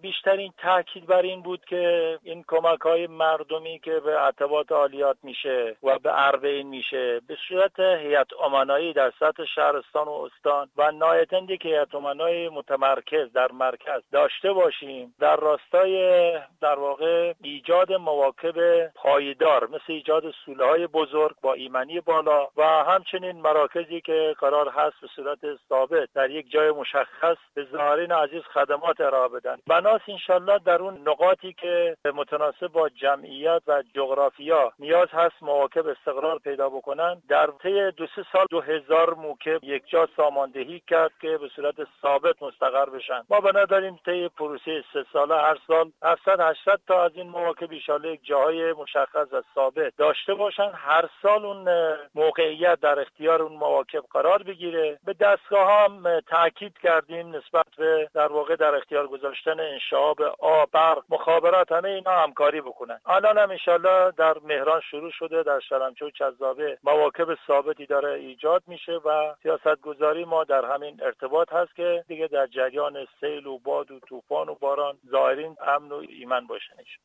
بیشترین تاکید بر این بود که این کمک‌های مردمی که به عتبات عالیات میشه و به اربعین میشه به صورت هیئت امنایی در سطح شهرستان و استان و نهایتاً که هیئت امنای متمرکز در مرکز داشته باشیم در راستای در واقع ایجاد مواکب پایدار مثل ایجاد سوله‌های بزرگ با ایمنی بالا و همچنین مراکزی که قرار هست به صورت ثابت در یک جای مشخص به زائرین عزیز خدمات ارائه بدن. بناس انشالله در اون نقاطی که متناسب با جمعیت و جغرافیا نیاز هست مواکب استقرار پیدا بکنن در طی 2-3 سال 2000 موکب یک جا ساماندهی کرد که به صورت ثابت مستقر بشن. ما بنا داریم طی پروسه 3 ساله هر سال 700-800 تا از این مواکب انشالله یک جاهای مشخص و ثابت داشته باشن. هر سال اون موقعیت در اختیار اون مواکب قرار بگیره. به دستگاه هم تاکید کردیم نسبت به در واقع در اختیار گذاشتن انشعاب آب، برق، مخابرات همه اینا همکاری بکنن. الان هم انشالله در مهران شروع شده، در شلمچه و چذابه مواکب ثابتی داره ایجاد میشه و سیاستگذاری ما در همین ارتباط هست که دیگه در جریان سیل و باد و طوفان و باران زائرین امن و ایمن باشن.